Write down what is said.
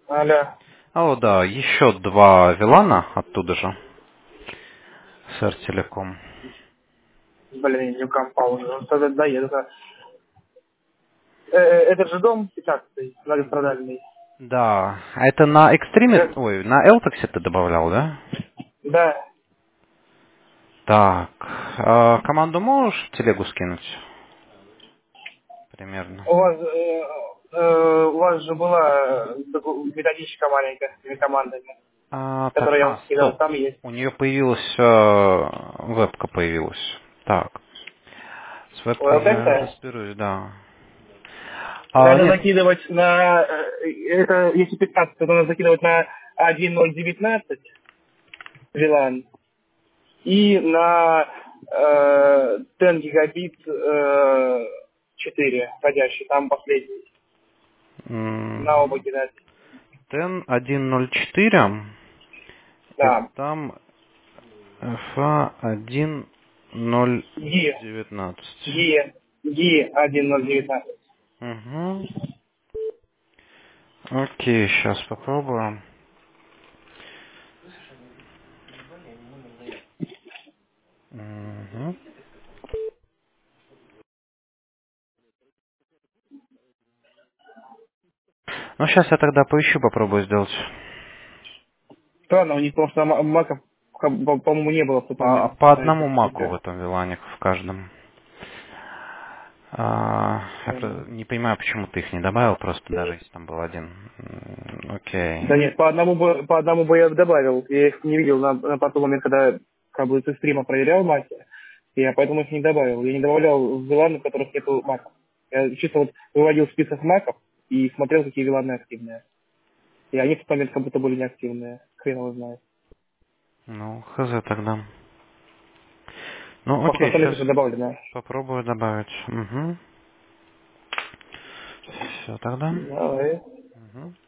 Алло. Алло, да, еще два Вилана оттуда же, с Артелеком. Блин, не компал уже. Вот тогда доеду. Это же дом 15-й, многострадальный. Да, а это на Экстриме, Э, ой, на Элтексе ты добавлял, да? Да. Так, команду можешь в телегу скинуть? Примерно. У вас же была методичка маленькая с этими командами, Так, которую я вам скидал. стоп. Там есть. У нее появилась, вебка появилась. Так, с вебкой Вот я это разберусь, да. надо Нет, закидывать на... Это, если 15, то надо закидывать на 1.0.19 VLAN и на 10 гигабит 4 входящий, там последний. На оба кидать. TEN 1.0.4, и Да. там FA 1.0.19. ГИ. ГИ 1.019. Угу. Окей, сейчас попробуем. Угу. Ну, сейчас я тогда поищу, попробую сделать. Странно, у них просто маков, по-моему, не было в тот момент. По На этой одному маку в скидке. этом вилане, в каждом. Я не понимаю, почему ты их не добавил, просто даже если там был один. Окей. Да нет, по одному бы я добавил. Я их не видел на тот момент, когда как бы со стрима проверял маки. И я поэтому их не добавил. Я не добавлял виланы, в которых нету маков. Я чисто вот выводил список маков и смотрел, какие виланы активные. И они в тот момент как будто были неактивные. Хрен его знает. Ну, хз тогда. Ну, Может, окей, остальных сейчас уже добавлено. попробую добавить. Угу. Все тогда. Давай. Угу.